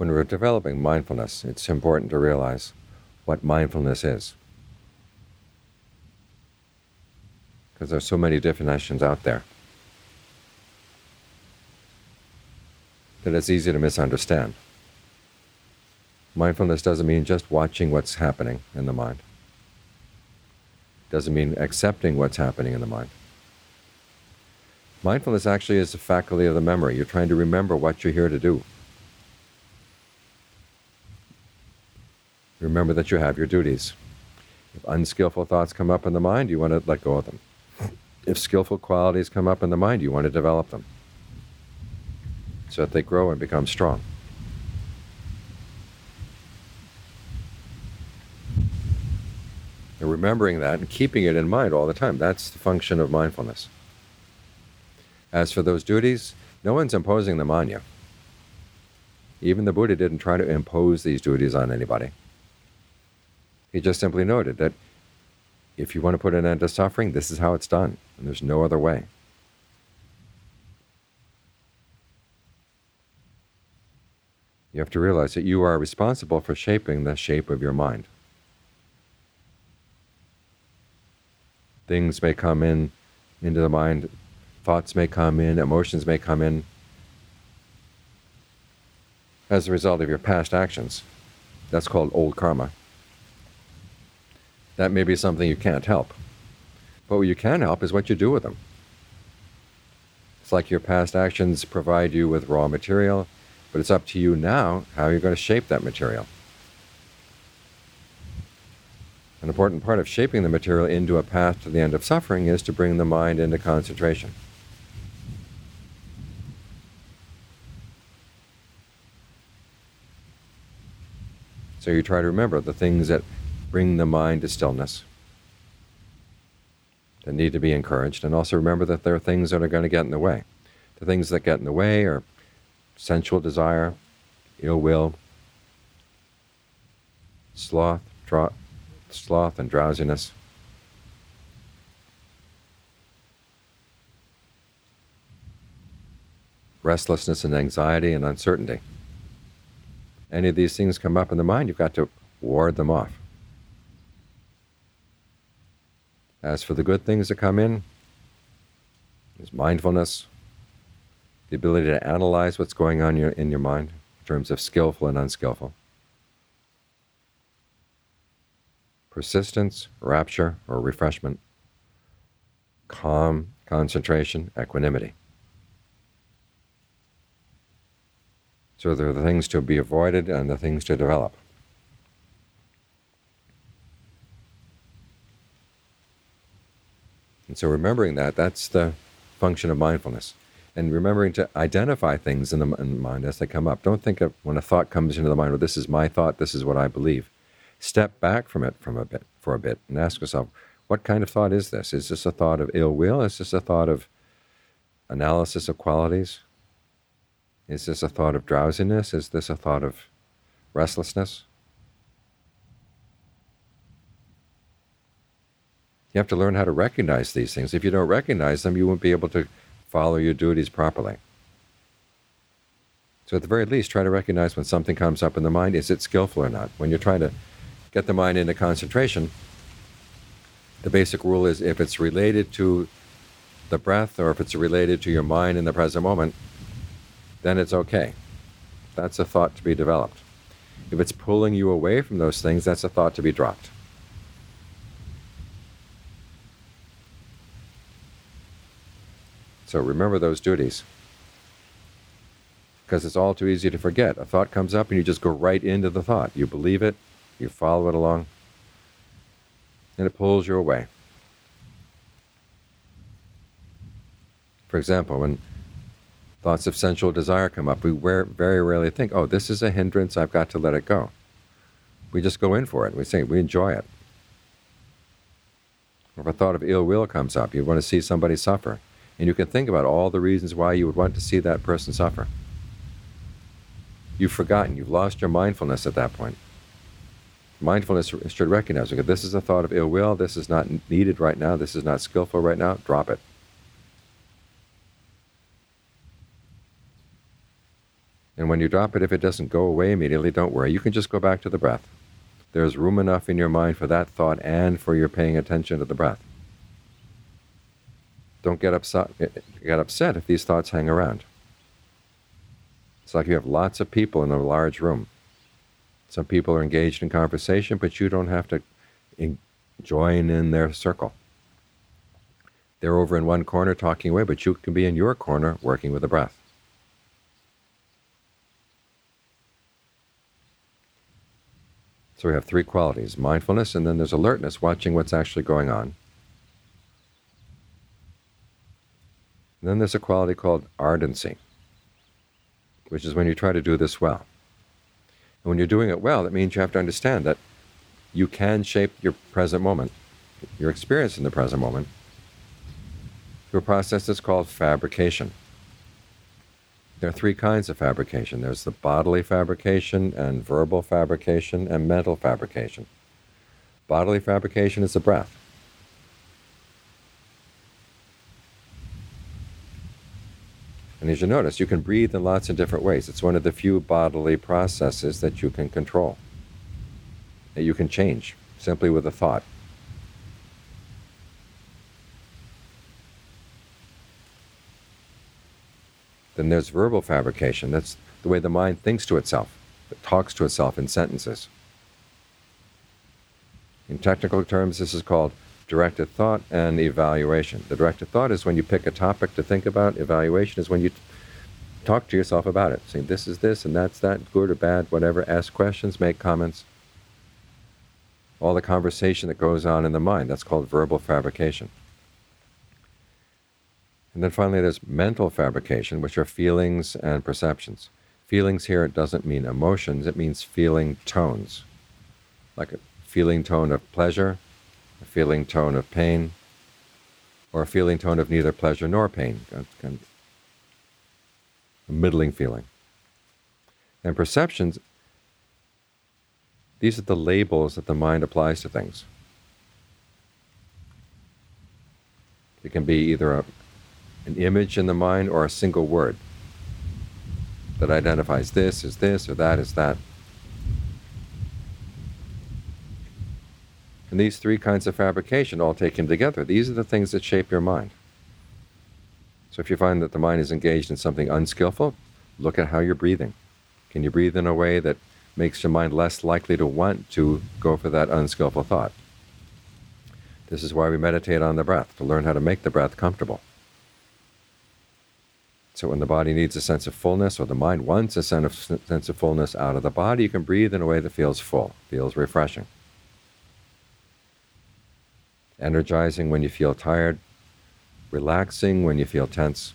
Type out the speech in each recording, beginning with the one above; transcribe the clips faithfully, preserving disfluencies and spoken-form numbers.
When we're developing mindfulness, it's important to realize what mindfulness is. Because there's so many definitions out there that it's easy to misunderstand. Mindfulness doesn't mean just watching what's happening in the mind. It doesn't mean accepting what's happening in the mind. Mindfulness actually is a faculty of the memory. You're trying to remember what you're here to do. Remember that you have your duties. If unskillful thoughts come up in the mind, you want to let go of them. If skillful qualities come up in the mind, you want to develop them so that they grow and become strong. And remembering that and keeping it in mind all the time, that's the function of mindfulness. As for those duties, no one's imposing them on you. Even the Buddha didn't try to impose these duties on anybody. He just simply noted that if you want to put an end to suffering, this is how it's done, and there's no other way. You have to realize that you are responsible for shaping the shape of your mind. Things may come in into the mind, thoughts may come in, emotions may come in as a result of your past actions. That's called old karma. That may be something you can't help. But what you can help is what you do with them. It's like your past actions provide you with raw material, but it's up to you now how you're going to shape that material. An important part of shaping the material into a path to the end of suffering is to bring the mind into concentration. So you try to remember the things that bring the mind to stillness, that need to be encouraged, and also remember that there are things that are going to get in the way. The things that get in the way are sensual desire, ill will, sloth, dro- sloth and drowsiness, restlessness and anxiety and uncertainty. Any of these things come up in the mind, you've got to ward them off. As for the good things that come in, there's mindfulness, the ability to analyze what's going on in your, in your mind in terms of skillful and unskillful. Persistence, rapture, or refreshment. Calm, concentration, equanimity. So there are the things to be avoided and the things to develop. And so remembering that, that's the function of mindfulness. And remembering to identify things in the, in the mind as they come up. Don't think of when a thought comes into the mind, well, this is my thought, this is what I believe. Step back from it from a bit, for a bit and ask yourself, what kind of thought is this? Is this a thought of ill will? Is this a thought of analysis of qualities? Is this a thought of drowsiness? Is this a thought of restlessness? You have to learn how to recognize these things. If you don't recognize them, you won't be able to follow your duties properly. So at the very least, try to recognize when something comes up in the mind, is it skillful or not? When you're trying to get the mind into concentration, the basic rule is if it's related to the breath or if it's related to your mind in the present moment, then it's okay. That's a thought to be developed. If it's pulling you away from those things, that's a thought to be dropped. So remember those duties, because it's all too easy to forget. A thought comes up and you just go right into the thought. You believe it, you follow it along, and it pulls you away. For example, when thoughts of sensual desire come up, we very rarely think, oh, this is a hindrance, I've got to let it go. We just go in for it. We say, we enjoy it. Or if a thought of ill will comes up, you want to see somebody suffer. And you can think about all the reasons why you would want to see that person suffer. You've forgotten, you've lost your mindfulness at that point. Mindfulness should recognize, okay, this is a thought of ill will, this is not needed right now, this is not skillful right now, drop it. And when you drop it, if it doesn't go away immediately, don't worry. You can just go back to the breath. There's room enough in your mind for that thought and for your paying attention to the breath. Don't get upset, get upset if these thoughts hang around. It's like you have lots of people in a large room. Some people are engaged in conversation, but you don't have to in- join in their circle. They're over in one corner talking away, but you can be in your corner working with the breath. So we have three qualities: mindfulness, and then there's alertness, watching what's actually going on. And then there's a quality called ardency, which is when you try to do this well. And when you're doing it well, that means you have to understand that you can shape your present moment, your experience in the present moment, through a process that's called fabrication. There are three kinds of fabrication. There's the bodily fabrication and verbal fabrication and mental fabrication. Bodily fabrication is the breath. And as you notice, you can breathe in lots of different ways. It's one of the few bodily processes that you can control, that you can change simply with a thought. Then there's verbal fabrication. That's the way the mind thinks to itself. It talks to itself in sentences. In technical terms, this is called directed thought and evaluation. The directed thought is when you pick a topic to think about. Evaluation is when you t- talk to yourself about it. Saying this is this and that's that, good or bad, whatever. Ask questions, make comments. All the conversation that goes on in the mind, that's called verbal fabrication. And then finally there's mental fabrication, which are feelings and perceptions. Feelings here, it doesn't mean emotions, it means feeling tones. Like a feeling tone of pleasure, a feeling tone of pain, or a feeling tone of neither pleasure nor pain, kind of a middling feeling. And perceptions, these are the labels that the mind applies to things. It can be either a, an image in the mind or a single word that identifies this as this or that as that. And these three kinds of fabrication, all taken together, these are the things that shape your mind. So if you find that the mind is engaged in something unskillful, look at how you're breathing. Can you breathe in a way that makes your mind less likely to want to go for that unskillful thought? This is why we meditate on the breath, to learn how to make the breath comfortable. So when the body needs a sense of fullness, or the mind wants a sense of, sense of fullness out of the body, you can breathe in a way that feels full, feels refreshing. Energizing when you feel tired, relaxing when you feel tense.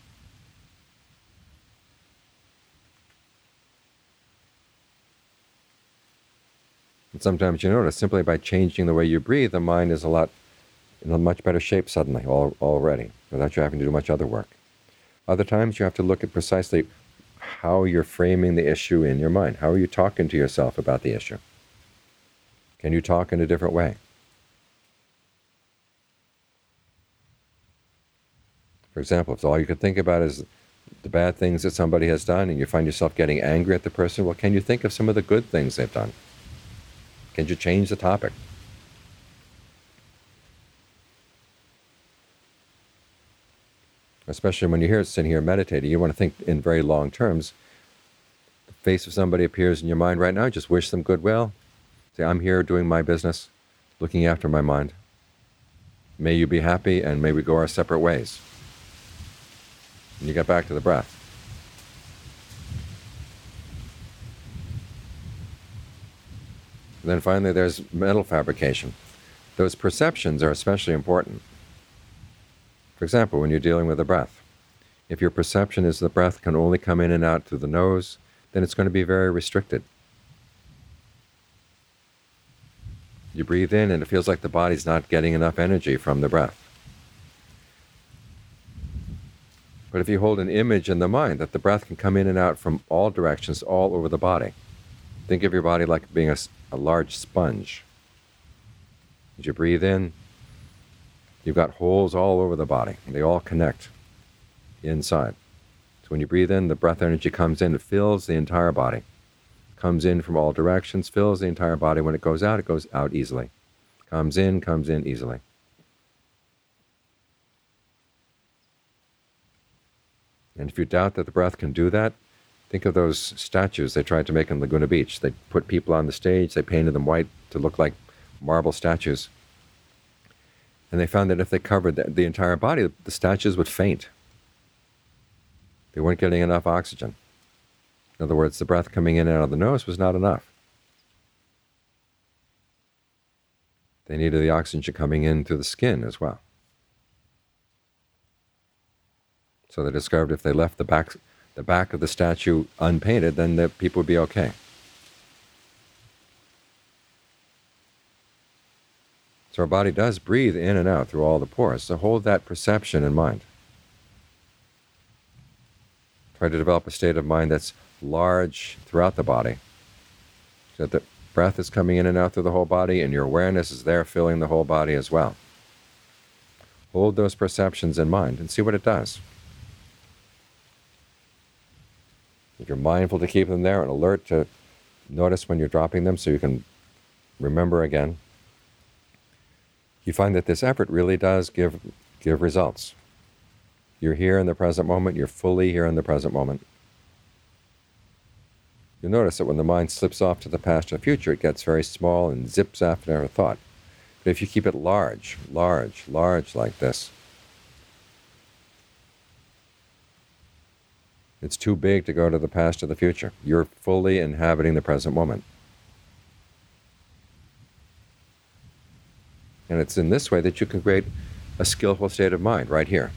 And sometimes you notice simply by changing the way you breathe, the mind is a lot in a much better shape suddenly all, already, without you having to do much other work. Other times you have to look at precisely how you're framing the issue in your mind. How are you talking to yourself about the issue? Can you talk in a different way? For example, if all you can think about is the bad things that somebody has done and you find yourself getting angry at the person, well, can you think of some of the good things they've done? Can you change the topic? Especially when you're here sitting here meditating, you want to think in very long terms. The face of somebody appears in your mind right now, just wish them goodwill. Say, I'm here doing my business, looking after my mind. May you be happy and may we go our separate ways. And you get back to the breath. And then finally there's mental fabrication. Those perceptions are especially important. For example, when you're dealing with the breath, if your perception is the breath can only come in and out through the nose, then it's going to be very restricted. You breathe in and it feels like the body's not getting enough energy from the breath. But if you hold an image in the mind that the breath can come in and out from all directions, all over the body. Think of your body like being a, a large sponge. As you breathe in, you've got holes all over the body, and they all connect inside. It's when you breathe in, the breath energy comes in, it fills the entire body. Comes in from all directions, fills the entire body. When it goes out, it goes out easily. Comes in, comes in easily. And if you doubt that the breath can do that, think of those statues they tried to make in Laguna Beach. They put people on the stage, they painted them white to look like marble statues. And they found that if they covered the, the entire body, the statues would faint. They weren't getting enough oxygen. In other words, the breath coming in and out of the nose was not enough. They needed the oxygen coming in through the skin as well. So they discovered if they left the back, the back of the statue unpainted, then the people would be okay. So our body does breathe in and out through all the pores. So hold that perception in mind. Try to develop a state of mind that's large throughout the body, so that the breath is coming in and out through the whole body, and your awareness is there filling the whole body as well. Hold those perceptions in mind and see what it does. If you're mindful to keep them there and alert to notice when you're dropping them so you can remember again, you find that this effort really does give give results. You're here in the present moment, you're fully here in the present moment. You'll notice that when the mind slips off to the past or the future, it gets very small and zips after a thought. But if you keep it large, large, large like this, it's too big to go to the past or the future. You're fully inhabiting the present moment. And it's in this way that you can create a skillful state of mind right here.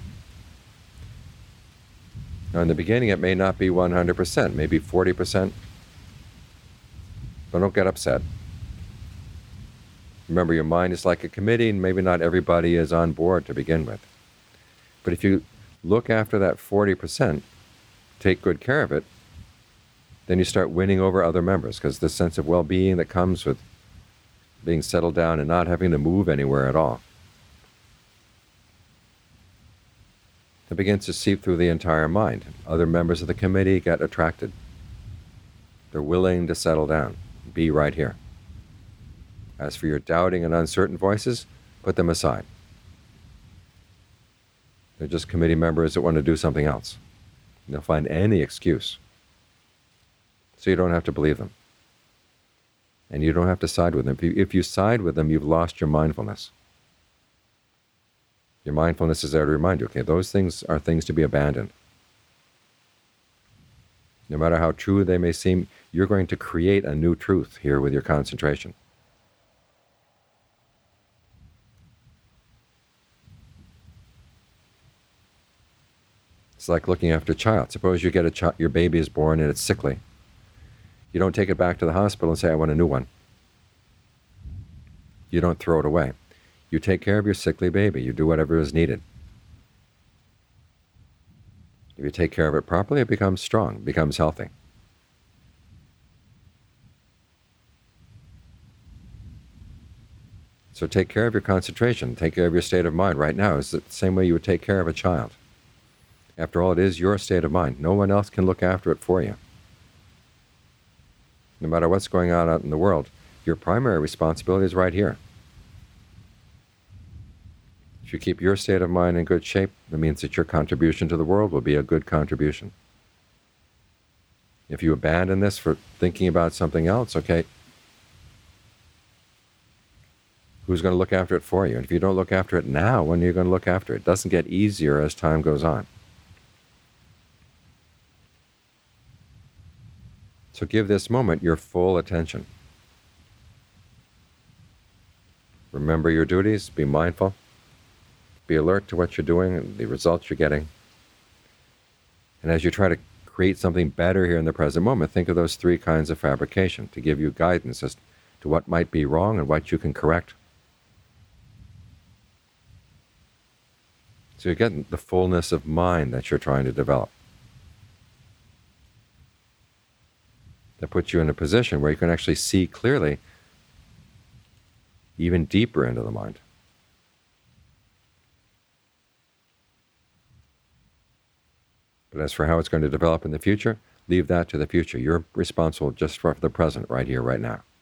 Now, in the beginning, it may not be one hundred percent, maybe forty percent. But don't get upset. Remember, your mind is like a committee, and maybe not everybody is on board to begin with. But if you look after that forty percent, take good care of it, then you start winning over other members, because the sense of well-being that comes with being settled down and not having to move anywhere at all, it begins to seep through the entire mind. Other members of the committee get attracted. They're willing to settle down, be right here. As for your doubting and uncertain voices, put them aside. They're just committee members that want to do something else. They'll find any excuse. So you don't have to believe them. And you don't have to side with them. If you, if you side with them, you've lost your mindfulness. Your mindfulness is there to remind you, okay, those things are things to be abandoned. No matter how true they may seem, you're going to create a new truth here with your concentration. It's like looking after a child. Suppose you get a child, your baby is born and it's sickly. You don't take it back to the hospital and say, I want a new one. You don't throw it away. You take care of your sickly baby. You do whatever is needed. If you take care of it properly, it becomes strong, becomes healthy. So take care of your concentration. Take care of your state of mind right now. It's the same way you would take care of a child. After all, it is your state of mind. No one else can look after it for you. No matter what's going on out in the world, your primary responsibility is right here. If you keep your state of mind in good shape, that means that your contribution to the world will be a good contribution. If you abandon this for thinking about something else, okay, who's going to look after it for you? And if you don't look after it now, when are you going to look after it? It doesn't get easier as time goes on. So give this moment your full attention. Remember your duties, be mindful, be alert to what you're doing and the results you're getting. And as you try to create something better here in the present moment, think of those three kinds of fabrication to give you guidance as to what might be wrong and what you can correct. So you get the fullness of mind that you're trying to develop. That puts you in a position where you can actually see clearly even deeper into the mind. But as for how it's going to develop in the future, leave that to the future. You're responsible just for the present, right here, right now.